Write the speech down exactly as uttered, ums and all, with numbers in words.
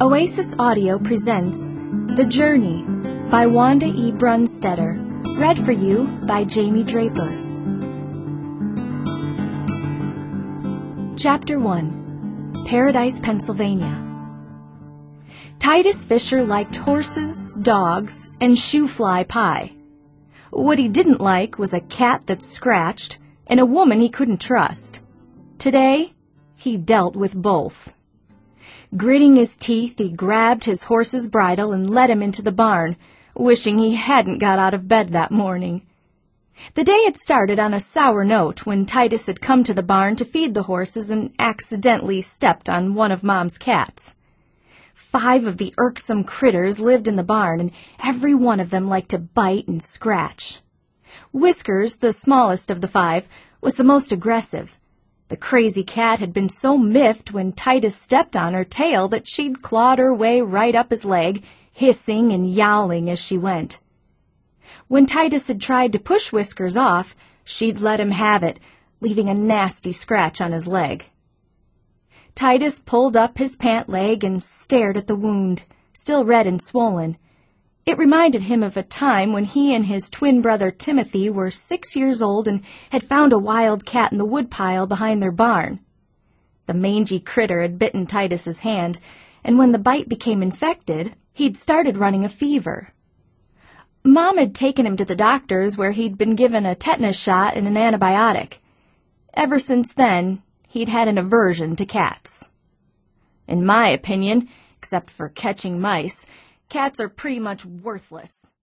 Oasis Audio presents The Journey by Wanda E. Brunstetter, read for you by Jamie Draper. Chapter one. Paradise, Pennsylvania. Titus Fisher liked horses, dogs, and shoe-fly pie. What he didn't like was a cat that scratched and a woman he couldn't trust. Today, he dealt with both. Gritting his teeth, he grabbed his horse's bridle and led him into the barn, wishing he hadn't got out of bed that morning. The day had started on a sour note when Titus had come to the barn to feed the horses and accidentally stepped on one of Mom's cats. Five of the irksome critters lived in the barn, and every one of them liked to bite and scratch. Whiskers, the smallest of the five, was the most aggressive. The crazy cat had been so miffed when Titus stepped on her tail that she'd clawed her way right up his leg, hissing and yowling as she went. When Titus had tried to push Whiskers off, she'd let him have it, leaving a nasty scratch on his leg. Titus pulled up his pant leg and stared at the wound, still red and swollen. It reminded him of a time when he and his twin brother Timothy were six years old and had found a wild cat in the woodpile behind their barn. The mangy critter had bitten Titus's hand, and when the bite became infected, he'd started running a fever. Mom had taken him to the doctor's where he'd been given a tetanus shot and an antibiotic. Ever since then, he'd had an aversion to cats. In my opinion, except for catching mice, cats are pretty much worthless.